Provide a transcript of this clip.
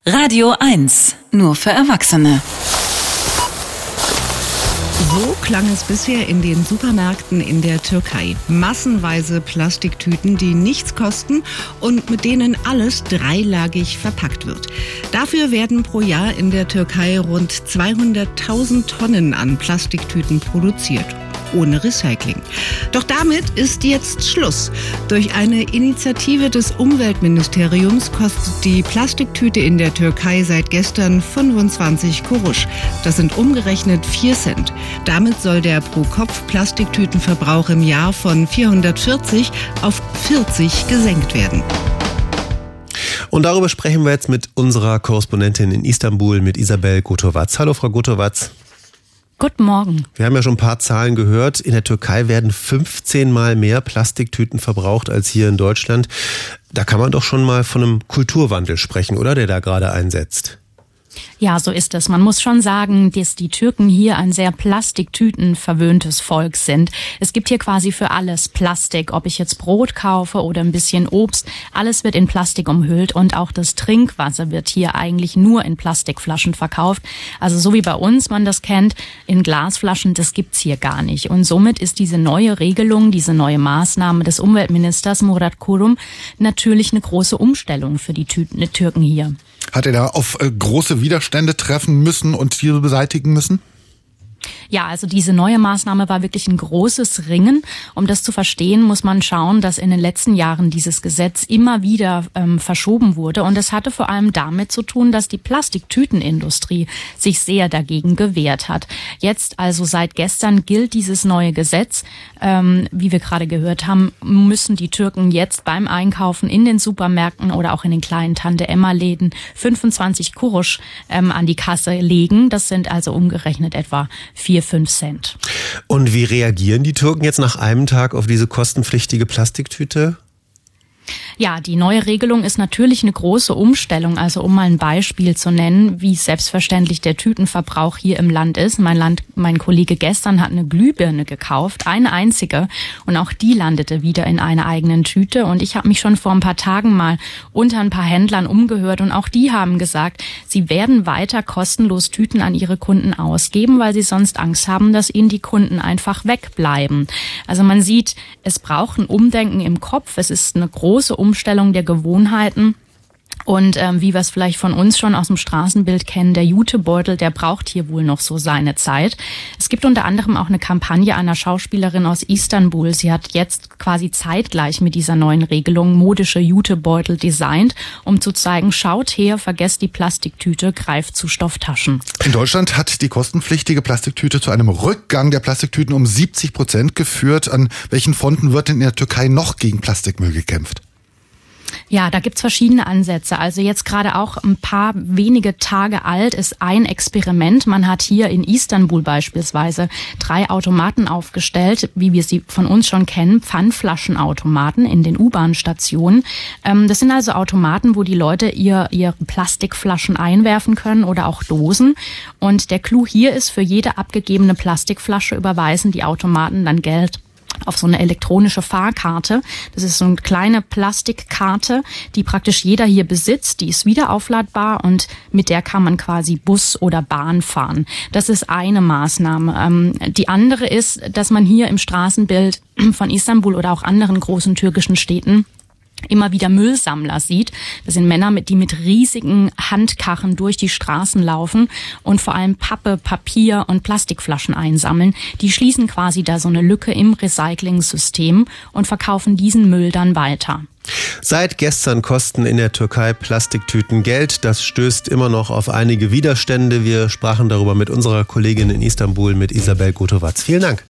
Radio 1, nur für Erwachsene. So klang es bisher in den Supermärkten in der Türkei. Massenweise Plastiktüten, die nichts kosten und mit denen alles dreilagig verpackt wird. Dafür werden pro Jahr in der Türkei rund 200.000 Tonnen an Plastiktüten produziert. Ohne Recycling. Doch damit ist jetzt Schluss. Durch eine Initiative des Umweltministeriums kostet die Plastiktüte in der Türkei seit gestern 25 Kuruş. Das sind umgerechnet 4 Cent. Damit soll der Pro-Kopf-Plastiktütenverbrauch im Jahr von 440 auf 40 gesenkt werden. Und darüber sprechen wir jetzt mit unserer Korrespondentin in Istanbul, mit Isabel Gotovac. Hallo, Frau Gotovac. Guten Morgen. Wir haben ja schon ein paar Zahlen gehört. In der Türkei werden 15 Mal mehr Plastiktüten verbraucht als hier in Deutschland. Da kann man doch schon mal von einem Kulturwandel sprechen, oder? Der da gerade einsetzt. Ja, so ist es. Man muss schon sagen, dass die Türken hier ein sehr plastiktütenverwöhntes Volk sind. Es gibt hier quasi für alles Plastik. Ob ich jetzt Brot kaufe oder ein bisschen Obst, alles wird in Plastik umhüllt und auch das Trinkwasser wird hier eigentlich nur in Plastikflaschen verkauft. Also so wie bei uns man das kennt, in Glasflaschen, das gibt's hier gar nicht. Und somit ist diese neue Regelung, diese neue Maßnahme des Umweltministers Murat Kurum natürlich eine große Umstellung für die Türken hier. Hat er da auf große Widerstände treffen müssen und diese beseitigen müssen? Ja, also diese neue Maßnahme war wirklich ein großes Ringen. Um das zu verstehen, muss man schauen, dass in den letzten Jahren dieses Gesetz immer wieder verschoben wurde. Und es hatte vor allem damit zu tun, dass die Plastiktütenindustrie sich sehr dagegen gewehrt hat. Jetzt, also seit gestern, gilt dieses neue Gesetz. Wie wir gerade gehört haben, müssen die Türken jetzt beim Einkaufen in den Supermärkten oder auch in den kleinen Tante-Emma-Läden 25 Kuruş an die Kasse legen. Das sind also umgerechnet etwa 4-5 Cent. Und wie reagieren die Türken jetzt nach einem Tag auf diese kostenpflichtige Plastiktüte? Ja, die neue Regelung ist natürlich eine große Umstellung. Also um mal ein Beispiel zu nennen, wie selbstverständlich der Tütenverbrauch hier im Land ist. Mein Kollege gestern hat eine Glühbirne gekauft, eine einzige. Und auch die landete wieder in einer eigenen Tüte. Und ich habe mich schon vor ein paar Tagen mal unter ein paar Händlern umgehört. Und auch die haben gesagt, sie werden weiter kostenlos Tüten an ihre Kunden ausgeben, weil sie sonst Angst haben, dass ihnen die Kunden einfach wegbleiben. Also man sieht, es braucht ein Umdenken im Kopf. Es ist eine große Umstellung der Gewohnheiten. Und wie wir es vielleicht von uns schon aus dem Straßenbild kennen, der Jutebeutel, der braucht hier wohl noch so seine Zeit. Es gibt unter anderem auch eine Kampagne einer Schauspielerin aus Istanbul. Sie hat jetzt quasi zeitgleich mit dieser neuen Regelung modische Jutebeutel designt, um zu zeigen, schaut her, vergesst die Plastiktüte, greift zu Stofftaschen. In Deutschland hat die kostenpflichtige Plastiktüte zu einem Rückgang der Plastiktüten um 70% geführt. An welchen Fronten wird denn in der Türkei noch gegen Plastikmüll gekämpft? Ja, da gibt's verschiedene Ansätze. Also jetzt gerade auch ein paar wenige Tage alt ist ein Experiment. Man hat hier in Istanbul beispielsweise 3 Automaten aufgestellt, wie wir sie von uns schon kennen, Pfandflaschenautomaten in den U-Bahn-Stationen. Das sind also Automaten, wo die Leute ihre Plastikflaschen einwerfen können oder auch Dosen. Und der Clou hier ist, für jede abgegebene Plastikflasche überweisen die Automaten dann Geld auf so eine elektronische Fahrkarte. Das ist so eine kleine Plastikkarte, die praktisch jeder hier besitzt. Die ist wieder aufladbar und mit der kann man quasi Bus oder Bahn fahren. Das ist eine Maßnahme. Die andere ist, dass man hier im Straßenbild von Istanbul oder auch anderen großen türkischen Städten immer wieder Müllsammler sieht. Das sind Männer, die mit riesigen Handkarren durch die Straßen laufen und vor allem Pappe, Papier und Plastikflaschen einsammeln. Die schließen quasi da so eine Lücke im Recycling-System und verkaufen diesen Müll dann weiter. Seit gestern kosten in der Türkei Plastiktüten Geld. Das stößt immer noch auf einige Widerstände. Wir sprachen darüber mit unserer Kollegin in Istanbul, mit Isabel Gotovac. Vielen Dank.